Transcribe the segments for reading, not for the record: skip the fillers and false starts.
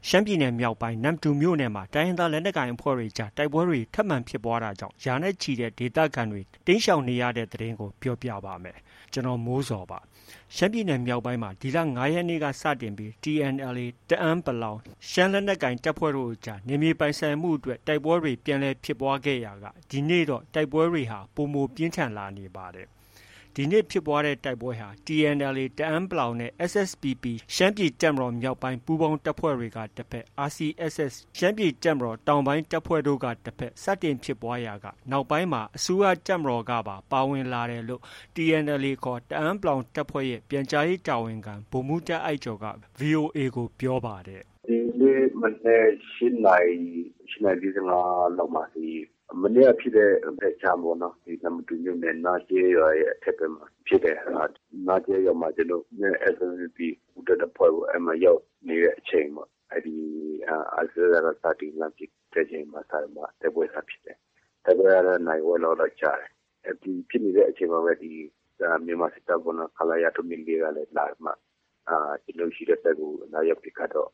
ရှမ်းပြည်နယ်မြောက်ပိုင်းနမ္မတူမြို့နယ်မှာတိုင်းရင်းသားလက်နက်ကိုင်အဖွဲ့တွေကြားတိုက်ပွဲတွေထပ်မံဖြစ်ပွားတာကြောင့်ရာနဲ့ချီတဲ့ဒေသခံတွေတိမ်းရှောင်နေရတဲ့သတင်းကိုပြောပြပါမယ်။ကျွန်တော်မိုးစော်ပါ။ရှမ်းပြည်နယ်မြောက်ပိုင်းမှာဒီလ 9 ရက်နေ့ကစတင်ပြီး TNLA တအန်း ရှမ်းလက်နက်ကိုင်တပ်ဖွဲ့တို့အကြားနေမြေပိုင်ဆိုင်မှုအတွက်တိုက်ပွဲတွေပြန်လည်ဖြစ်ပွားခဲ့ရာကဒီနေ့တော့တိုက်ပွဲတွေဟာပိုမိုပြင်းထန်လာနေပါတယ်။ဒီနေ့ဖြစ်ပွားတဲ့တိုက်ပွဲဟာ TNLA တအန်း နဲ့ SSPP ရှမ်းပြည်တပ်မတော်မြောက်ပိုင်းပူးပေါင်းတပ်ဖွဲ့တွေကတစ်ဖက် RCSS ရှမ်းပြည်တပ်မတော်တောင်ပိုင်းတပ်ဖွဲ့တို့ကတစ်ဖက်စတင်ဖြစ်ပွားရာကနောက်ပိုင်းမှာအစိုးရတပ်မတော်ကပါဝင်လာတယ်လို့ TNLA ခေါ်တအန်း တပ်ဖွဲ့ရဲ့ပြန်ကြားရေးတာဝန်ခံဗိုလ်မှူးတပ်အိုက်ကျော်က VOA ကိုပြောပါတယ်။ဒီနေ့မနေ့8 နာရီ45လောက်မှာမနေ့ကဖြစ်တဲ့ဘက်ခြမ်းပေါ့နော်ဒီနမ္မတူမြို့နယ်နာကျဲရွာရဲ့အထက်ဘက်မှာဖြစ်တဲ့နာကျဲရွာမှာကျွန်တော် SSPP ဦးတပ်ဖွဲ့ကိုရောက်နေတဲ့အချိန်ပေါ့အဲဒီအစရတာစတင်လာဖြစ်တဲ့ချိန်မှာတိုက်ပွဲစဖြစ်တယ်တိုက်ပွဲရတဲ့နိုင်ဝဲလောက်ကြာတယ်ဒီဖြစ်နေတဲ့အချိန်မှာပဲဒီမြန်မာစစ်တပ်ကခလာရထုတ်နေကြတယ်လာမှကျွန်တော်ရှိတဲ့ဘက်ကိုလာရောက်ပြတော့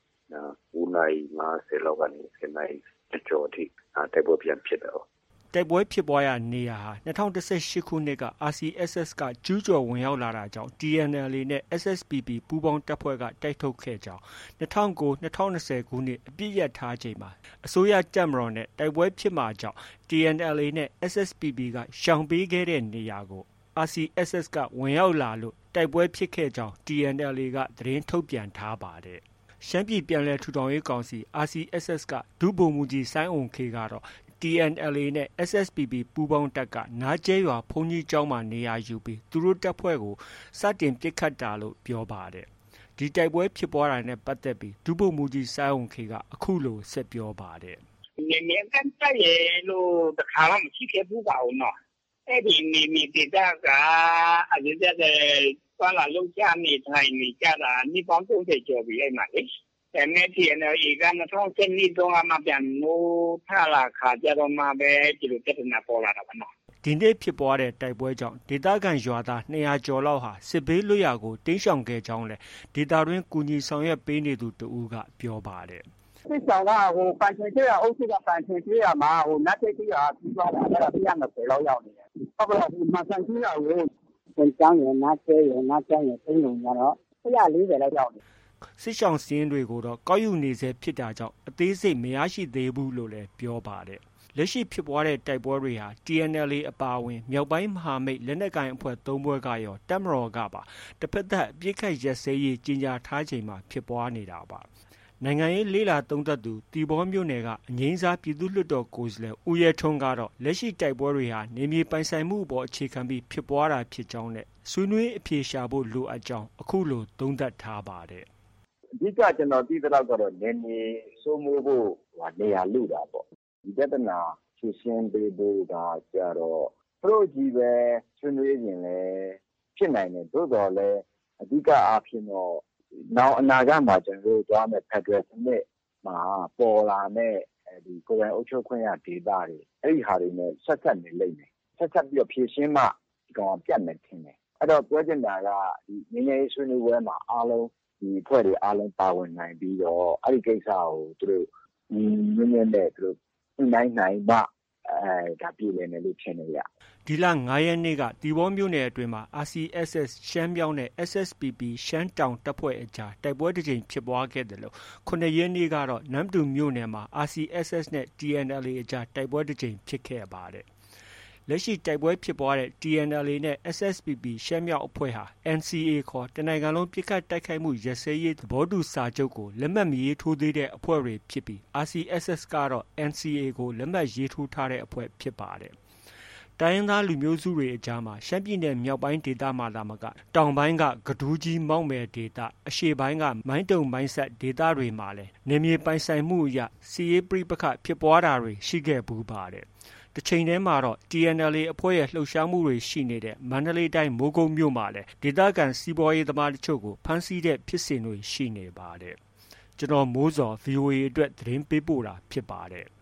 9 နာရီ50လောက်ကနေ10 နာရီကျော်ထိတိုက်ပွဲပြန်ဖြစ်တယ်တိုက်ပွဲဖြစ်ပွားရာနေရာဟာ2018ခုနှစ်က RCSS ကကျူးကျော်ဝင်ရောက်လာတာကြောင့် TNLA နဲ့ SSPP ပူးပေါင်းတပ်ဖွဲ့ကတိုက်ထုတ်ခဲ့ကြောင်း2009-2020 ခုနှစ်အပြစ်ရပ်ထားချိန်မှာအစိုးရတပ်မတော်နဲ့တိုက်ပွဲဖြစ်မှာကြောင့် TNLA နဲ့ SSPP ကရှောင်ပေးခဲ့တဲ့နေရာကို RCSS ကဝင်ရောက်လာလို့တိုက်ပွဲဖြစ်ခဲ့ကြောင်း TNLA ကသတင်းထုတ်ပြန်ထားပါတယ်။ရှမ်းပြည်ပြန်လည်ထူထောင်ရေးကောင်စီ RCSS ကဒုဗိုလ်မှူးကြီးစိုင်းအုံခေးကတော့TNLA နဲ့ SSPP ပူးပေါင်းတပ်ကနားကျဲရွာဘုန်းကြီးကျောင်းမှာနေရာယူပြီးသူတို့တပ်ဖွဲ့ကိုစတင်ပစ်ခတ်တာလို့ပြောပါတယ်။ဒီတိုက်ပွဲဖြစ်ပွားတာနဲ့ပတ်သက်ပြီးဒုဗိုလ်မှူးကြီးစိုင်းအုံခေးကအခုလိုဆက်ပြောပါတယ်။နေမြေကန့်တိုက်ရလို့တခါမှမရှိခဲ့ဘူးပါဘူးနော်။အဲ့ဒီနေမြေဒေသကအရင်ကသွားလာလုံချနေထိုင်နေကြတာနှစ်ပေါင်း30ကျော်ပြီအဲ့မှာလေ။TNLA က2012တုန်းကမှပြန်မိုးထလာခါကြတော့မှပဲဒီလိုပြဿနာပေါ်လာတာပါနော်ဒီနေ့ဖြစ်ပွားတဲ့တိုက်ပွဲကြောင့်ဒေသခံရွာသား200ကျော်လောက်ဟာစစ်ဘေးလွတ်ရာကိုတိမ်းရှောင်ခဲ့ကြောင်းလည်းဒေသတွင်းကူညီဆောင်ရွက်ပေးနေသူတဦးကပြောပါတယ်စစ်ဆောင်ကပန်ချင်ကျေးရွာအုပ်စုကပန်ချင်ကျေးရွာမှာနတ်ကျေးရွာပြီးသွားတာအဲ့ဒါ120လောက်ရောက်နေတယ်ဟုတ်ကဲ့မဆန်ကျေးရွာကိုပြန်ကျောင်းရနတ်ကျေးရွာတိမ်းလုံကြတော့140လောက်ရောက်နေစစ်ရှောင်စင်းတွေကိုတော့ကောက်ယူနေဆဲဖြစ်တာကြောင့်အသေးစိတ်မရရှိသေးဘူးလို့လည်းပြောပါတယ်။လက်ရှိဖြစ်ပွားတဲ့တိုက်ပွဲတွေဟာ TNLA အပါအဝင်မြောက်ပိုင်းမဟာမိတ်လက်နက်ကိုင်အဖွဲ့3ဖွဲ့ကရောတပ်မတော်ကပါတစ်ဖက်သက်အပစ်ခတ်ရပ်စဲရေးကြေညာထားချိန်မှာဖြစ်ပွားနေတာပါ။နိုင်ငံရေးလေ့လာသုံးသပ်သူတီဘောမြို့နယ်ကအငိမ့်စားပြည်သူ့လွှတ်တော်ကိုယ်စားလှယ်ဦးရဲထွန်းကတော့လက်ရှိတိုက်ပွဲတွေဟာနေမြေပိုင်ဆိုင်မှုအပေါ်အခြေခံပြီးဖြစ်ပွားတာဖြစ်ကြောင်းနဲ့ဆွေးနွေးအဖြေရှာဖို့လိုအပ်ကြောင်းအခုလိုသုံးသပ်ထားပါတယ်။အဓိကကျွန်တော်သိသလောက်ကတော့နေမြေစိုးမိုးဖို့နေရာလူတာပေါ့ဒီပြဿနာဖြေရှင်းပေးဖို့ကကြတော့သူတို့ကြီးပဲဆွေးနွေးရင်လည်းဖြစ်နိုင်တယ်သို့တော်လည်းအဓိကအားဖြင့်တော့နောက်အနာဂတ်မှာကျွန်တော်တို့သွားမယ်ဖက်ဒရယ်စနစ်မှာပေါ်လာတဲ့ဒီကိုယ်ပိုင်အုပ်ချုပ်ခွင့်ရဒေသတွေအဲ့ဒီဟာတွေနဲ့ဆက်နေလိမ့်မယ်ဆက်ပြီးတော့ဖြေရှင်းမှဒီကောင်ပြတ်မယ်ထင်တယ်အဲ့တော့ပြောချင်တာကဒီငြိမ်းချမ်းရေးဆွေးနွေးပွဲမှာအားလုံးဒီဖွဲ့တွေအားလုံးပါဝင်နိုင်ပြီးတော့အဲ့ဒီကိစ္စကိုသူတို့နည်းနည်းနဲ့သူတို့နိုင်မှဒါပြည်လည်မယ်လို့ထင်နေရဒီလ9ရက်နေ့ကတီဘောမြို့နယ်အတွင်းမှာ RCSS ရှမ်းမြောက်နဲ့ SSPP ရှမ်းတောင်တပ်ဖွဲ့အကြားတိုက်ပွဲတစ်ကြိမ်ဖြစ်ပွားခဲ့တယ်လို့9ရက်နေ့ကတော့နမ္မတူမြို့နယ်မှာ RCSS နဲ့ TNLA အကြားတိုက်ပွဲတစ်ကြိမ်ဖြစ်ခဲ့ပါတယ်လက်ရှိတိုက်ပွဲဖြစ်ပွားတဲ့ TNLA နဲ့ SSPP ရှမ်းမြောက်အဖွဲ့ဟာ NCA ခေါ်တနိုင်ငံလုံးပစ်ခတ်တိုက်ခိုက်မှုရပ်စဲရေးသဘောတူစာချုပ်ကိုလက်မှတ်မရေးထိုးသေးတဲ့အဖွဲ့တွေဖြစ်ပြီး RCSS ကတော့ NCA ကိုလက်မှတ်ရေးထိုးထားတဲ့အဖွဲ့ဖြစ်ပါတယ်။တိုင်းရင်းသားလူမျိုးစုတွေအကြားမှာရှမ်းပြည်နယ်မြောက်ပိုင်းဒေသမှာသာမကတောင်ပိုင်းကကဒူးကြီးမောက်မယ်ဒေသအရှေ့ပိုင်းကမိုင်းတုံမိုင်းဆက်ဒေသတွေမှာလည်းနေမြေပိုင်ဆိုင်မှုအရစစ်ရေးပဋိပက္ခဖြစ်ပွားတာတွေရှိခဲ့ဘူးပါတယ်။တစ်ချိန်တည်းမှာတော့ TNLA အဖွဲ့ရဲ့လှုပ်ရှားမှုတွေရှိနေတဲ့မန္တလေးတိုင်းမိုးကုတ်မြို့မှာလည်းဒေသခံစီးပွားရေးသမားတချို့ကိုဖမ်းဆီးတဲ့ဖြစ်စဉ်တွေရှိနေပါတယ်။ကျွန်တော်မိုးစော် VOA အတွက်သတင်းပေးပို့တာဖြစ်ပါတယ်။